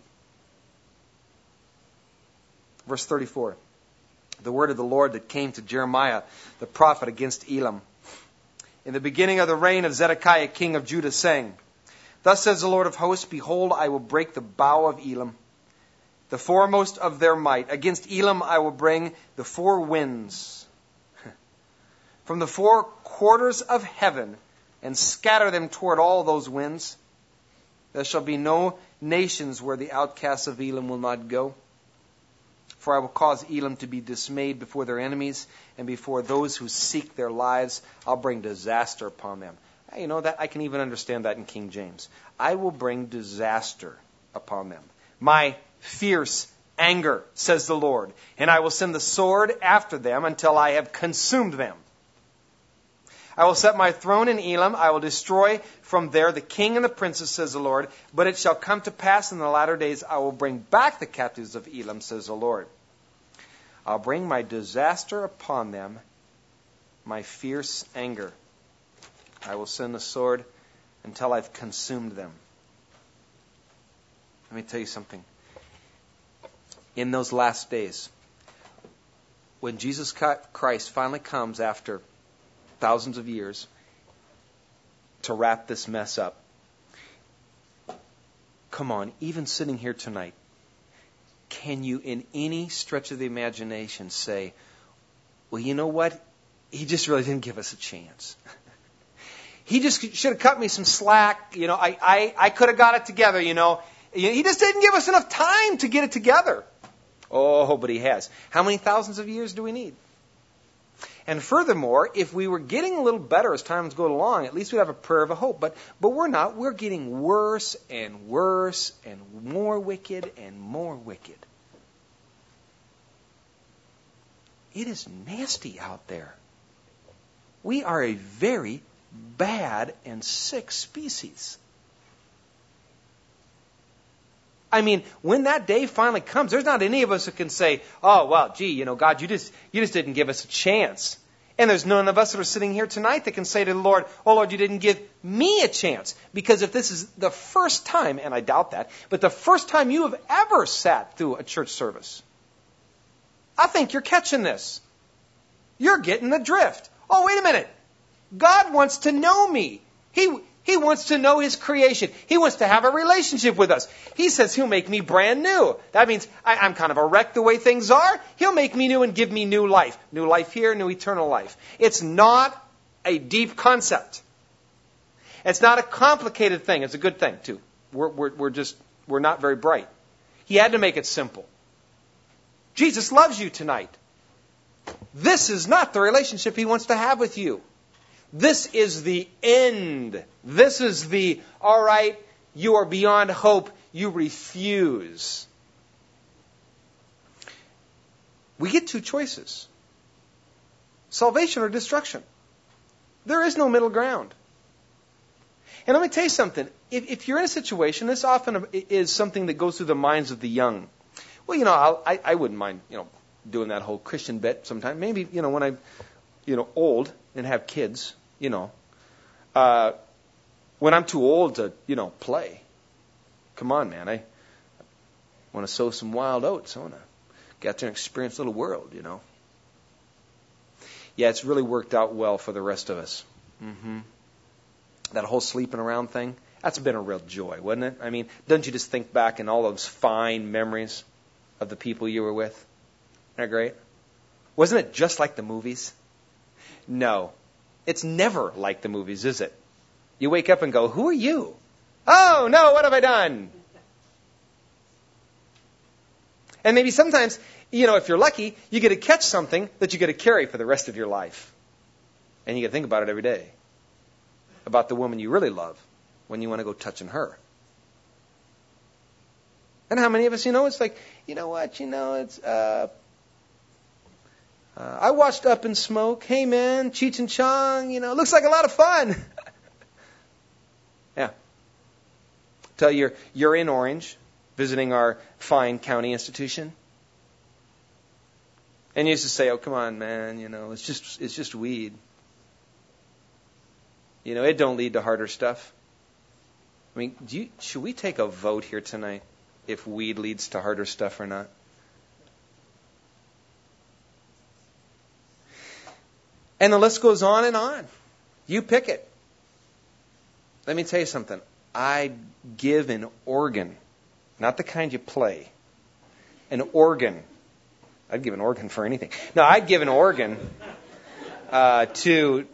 Verse 34. The word of the Lord that came to Jeremiah, the prophet, against Elam. In the beginning of the reign of Zedekiah, king of Judah, saying, thus says the Lord of hosts, behold, I will break the bow of Elam, the foremost of their might. Against Elam I will bring the four winds from the four quarters of heaven, and scatter them toward all those winds. There shall be no nations where the outcasts of Elam will not go. For I will cause Elam to be dismayed before their enemies, and before those who seek their lives, I'll bring disaster upon them. You know that I can even understand that in King James. I will bring disaster upon them. My fierce anger, says the Lord, and I will send the sword after them until I have consumed them. I will set my throne in Elam. I will destroy from there the king and the princes, says the Lord. But it shall come to pass in the latter days, I will bring back the captives of Elam, says the Lord. I'll bring my disaster upon them, my fierce anger. I will send the sword until I've consumed them. Let me tell you something. In those last days, when Jesus Christ finally comes after thousands of years to wrap this mess up, come on, even sitting here tonight, can you in any stretch of the imagination say, well, you know what? He just really didn't give us a chance. he just should have cut me some slack. I could have got it together, He just didn't give us enough time to get it together. Oh, but he has. How many thousands of years do we need? And furthermore, if we were getting a little better as times go along, at least we'd have a prayer of a hope. But we're not. We're getting worse and worse and more wicked and more wicked. It is nasty out there. We are a very bad and sick species. I mean, when that day finally comes, there's not any of us who can say, oh, well, gee, God, you just didn't give us a chance. And there's none of us that are sitting here tonight that can say to the Lord, oh, Lord, you didn't give me a chance. Because if this is the first time, and I doubt that, but the first time you have ever sat through a church service, I think you're catching this. You're getting the drift. Oh, wait a minute. God wants to know me. He wants to know His creation. He wants to have a relationship with us. He says He'll make me brand new. That means I'm kind of a wreck the way things are. He'll make me new and give me new life. New life here, new eternal life. It's not a deep concept. It's not a complicated thing. It's a good thing, too. We're not very bright. He had to make it simple. Jesus loves you tonight. This is not the relationship He wants to have with you. This is the end. This is the, all right, you are beyond hope, you refuse. We get two choices. Salvation or destruction. There is no middle ground. And let me tell you something. If you're in a situation, this often is something that goes through the minds of the young. Well, I wouldn't mind, doing that whole Christian bit sometime. Maybe, when I'm, old and have kids, when I'm too old to, play. Come on, man. I want to sow some wild oats. I want to get out there and experience a little world, Yeah, it's really worked out well for the rest of us. Mm-hmm. That whole sleeping around thing, that's been a real joy, wasn't it? I mean, don't you just think back in all those fine memories of the people you were with? Isn't that great? Wasn't it just like the movies? No. It's never like the movies, is it? You wake up and go, who are you? Oh, no, what have I done? And maybe sometimes, if you're lucky, you get to catch something that you get to carry for the rest of your life. And you get to think about it every day. About the woman you really love when you want to go touching her. And how many of us, it's like, I watched Up in Smoke. Hey, man, Cheech and Chong, looks like a lot of fun. Yeah. Tell you you're in Orange, visiting our fine county institution. And you used to say, oh, come on, man, it's just weed. It don't lead to harder stuff. I mean, should we take a vote here tonight if weed leads to harder stuff or not? And the list goes on and on. You pick it. Let me tell you something. I'd give an organ, not the kind you play, an organ. I'd give an organ for anything. No, I'd give an organ to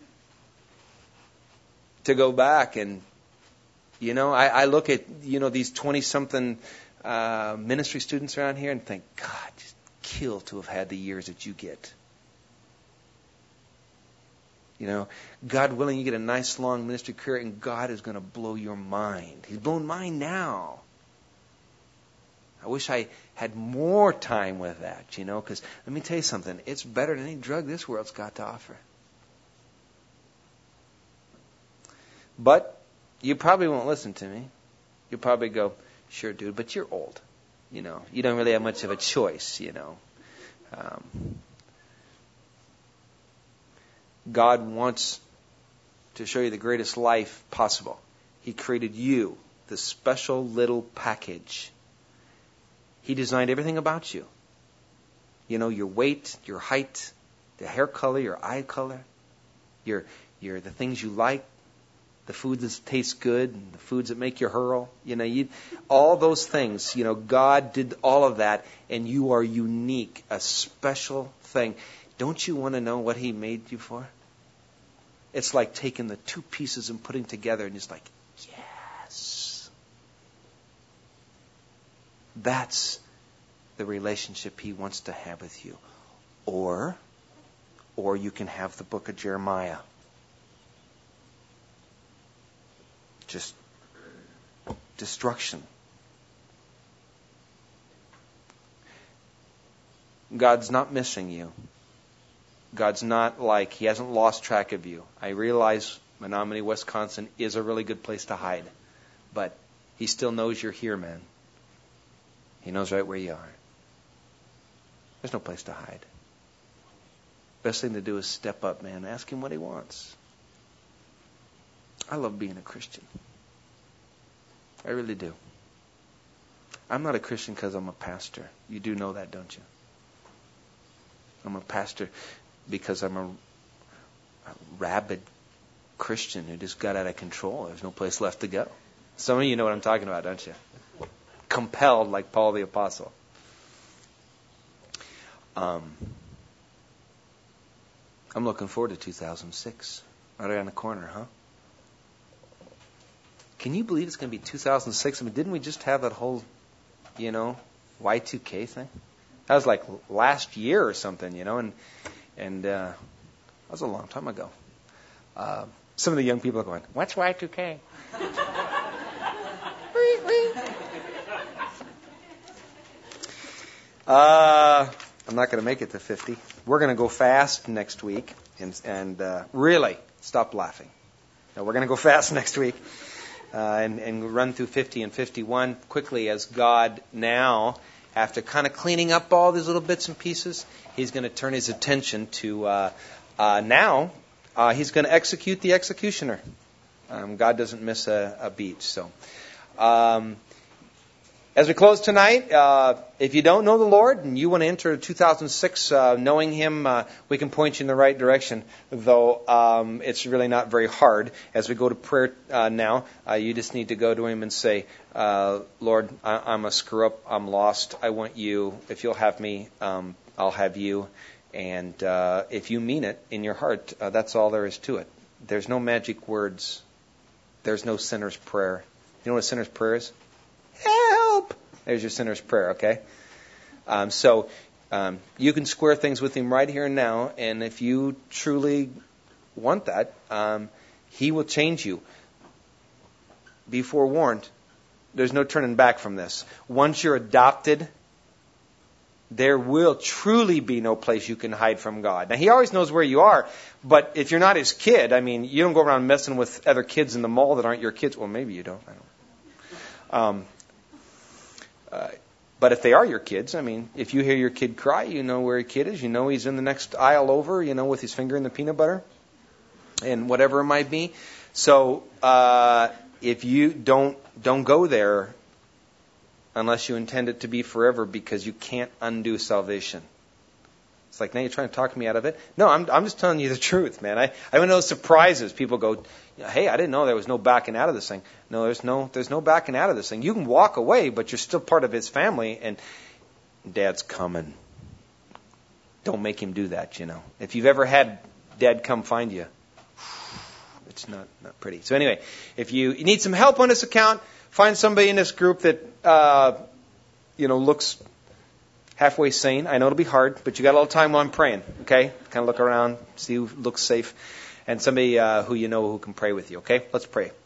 go back and, I look at, these 20-something ministry students around here and think, God, just kill to have had the years that you get. God willing, you get a nice long ministry career and God is going to blow your mind. He's blown mine now. I wish I had more time with that, because let me tell you something. It's better than any drug this world's got to offer. But you probably won't listen to me. You'll probably go, sure, dude, but you're old. You don't really have much of a choice, God wants to show you the greatest life possible. He created you, this special little package. He designed everything about you. Your weight, your height, the hair color, your eye color, your the things you like, the foods that taste good, and the foods that make you hurl. All those things. God did all of that, and you are unique, a special thing. Don't you want to know what He made you for? It's like taking the two pieces and putting together and it's like, yes. That's the relationship he wants to have with you. Or you can have the book of Jeremiah. Just destruction. God's not missing you. God's not like, he hasn't lost track of you. I realize Menominee, Wisconsin is a really good place to hide. But he still knows you're here, man. He knows right where you are. There's no place to hide. Best thing to do is step up, man. Ask him what he wants. I love being a Christian. I really do. I'm not a Christian because I'm a pastor. You do know that, don't you? I'm a pastor because I'm a rabid Christian who just got out of control. There's no place left to go. Some of you know what I'm talking about, don't you? Compelled like Paul the Apostle. I'm looking forward to 2006. Right around the corner, huh? Can you believe it's going to be 2006? I mean, didn't we just have that whole, Y2K thing? That was like last year or something, and that was a long time ago. Some of the young people are going, "What's Y2K?" I'm not going to make it to 50. We're going to go fast next week, and really stop laughing. No, we're going to go fast next week and run through 50 and 51 quickly as God now, after kind of cleaning up all these little bits and pieces, he's going to turn his attention to now he's going to execute the executioner. God doesn't miss a beat. So as we close tonight, if you don't know the Lord and you want to enter 2006 knowing Him, we can point you in the right direction, though it's really not very hard. As we go to prayer now, you just need to go to Him and say, Lord, I'm a screw-up. I'm lost. I want you. If you'll have me, I'll have you. And if you mean it in your heart, that's all there is to it. There's no magic words. There's no sinner's prayer. You know what a sinner's prayer is? Help! There's your sinner's prayer, okay? So you can square things with Him right here and now, and if you truly want that, He will change you. Be forewarned. There's no turning back from this. Once you're adopted, there will truly be no place you can hide from God. Now, He always knows where you are, but if you're not His kid, I mean, you don't go around messing with other kids in the mall that aren't your kids. Well, maybe you don't. I don't. But if they are your kids, I mean, if you hear your kid cry, you know where your kid is. You know he's in the next aisle over, with his finger in the peanut butter and whatever it might be. So if you don't go there unless you intend it to be forever, because you can't undo salvation. It's like, now you're trying to talk me out of it? No, I'm just telling you the truth, man. I have those surprises. People go, hey, I didn't know there was no backing out of this thing. No, there's no backing out of this thing. You can walk away, but you're still part of His family, and Dad's coming. Don't make him do that, If you've ever had Dad come find you, it's not pretty. So anyway, if you need some help on this account, find somebody in this group that, looks halfway sane. I know it'll be hard, but you got a little time while I'm praying, okay? Kind of look around, see who looks safe, and somebody who you know who can pray with you, okay? Let's pray.